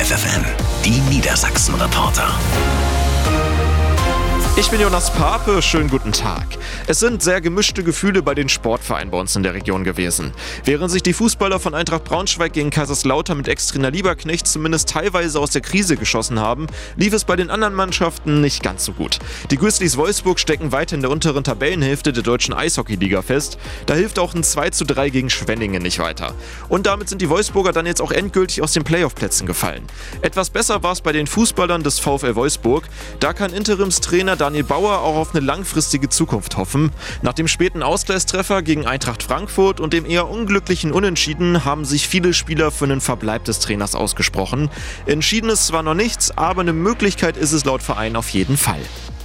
FFN, die Niedersachsen-Reporter. Ich bin Jonas Pape, schönen guten Tag. Es sind sehr gemischte Gefühle bei den Sportvereinen bei uns in der Region gewesen. Während sich die Fußballer von Eintracht Braunschweig gegen Kaiserslautern mit Ex-Trainer Lieberknecht zumindest teilweise aus der Krise geschossen haben, lief es bei den anderen Mannschaften nicht ganz so gut. Die Grizzlies Wolfsburg stecken weiter in der unteren Tabellenhälfte der deutschen Eishockeyliga fest. Da hilft auch ein 2:3 gegen Schwenningen nicht weiter. Und damit sind die Wolfsburger dann jetzt auch endgültig aus den Playoff-Plätzen gefallen. Etwas besser war es bei den Fußballern des VfL Wolfsburg. Da kann Interimstrainer Daniel Bauer auch auf eine langfristige Zukunft hoffen. Nach dem späten Ausgleichstreffer gegen Eintracht Frankfurt und dem eher unglücklichen Unentschieden haben sich viele Spieler für einen Verbleib des Trainers ausgesprochen. Entschieden ist zwar noch nichts, aber eine Möglichkeit ist es laut Verein auf jeden Fall.